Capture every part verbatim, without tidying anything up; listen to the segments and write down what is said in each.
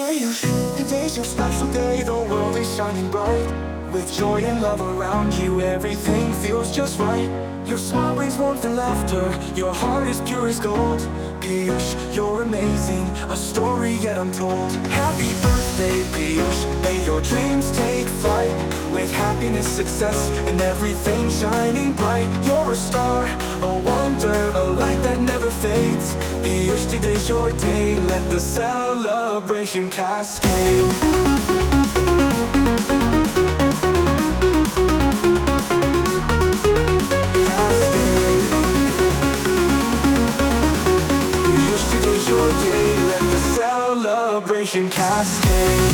Payush, today's your special day, the world is shining bright. With joy and love around you, everything feels just right. Your smile brings warmth and laughter, your heart is pure as gold. Piyush, you're amazing, a story yet untold. Happy birthday, Piyush, may your dreams take flight. With happiness, success, and everything shining bright. You're a star, a wonder, a light that never fades. Piyush, today's your day, let the celebration cascade. Your day, let the celebration cascade.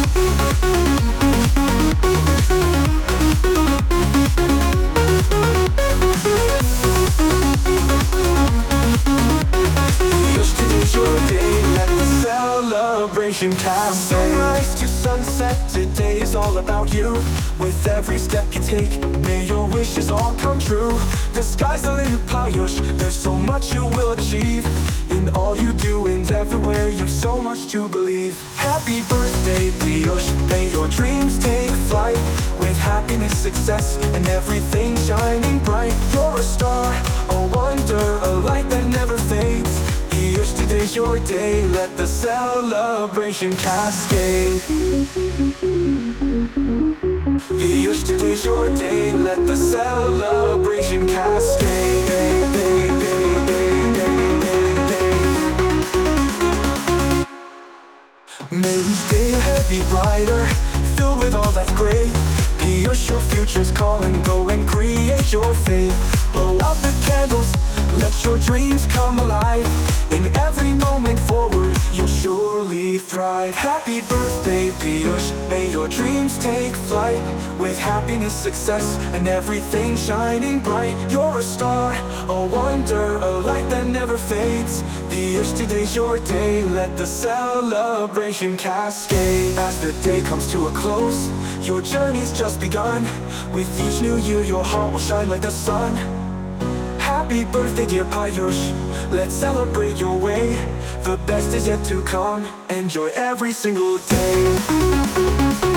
Yesterday's your day, let the celebration cascade. Sunrise to sunset, today is all about you. With every step you take, may your wishes all come true. The sky's the limit, Piyush, there's so much you will achieve. In all you do and everywhere, you've so much to believe. Happy birthday, Piyush, may your dreams take flight. With happiness, success, and everything shining bright. You're a star, a wonder, a light that never fades. Piyush, today's your day, let the celebration cascade. Piyush, today's your day, let the celebration cascade. May each day ahead be brighter, filled with all that's great. Piyush, your future's calling, go and create your fate. Blow out the candles, let your dreams come alive. In every moment forward, you'll surely thrive. Happy birthday, Piyush, may your dreams take flight. With happiness, success, and everything shining bright. You're a star, a wonder, a light that never fades. Piyush, today's your day, let the celebration cascade. As the day comes to a close, your journey's just begun. With each new year, your heart will shine like the sun. Happy birthday, dear Piyush, let's celebrate your way. The best is yet to come, enjoy every single day.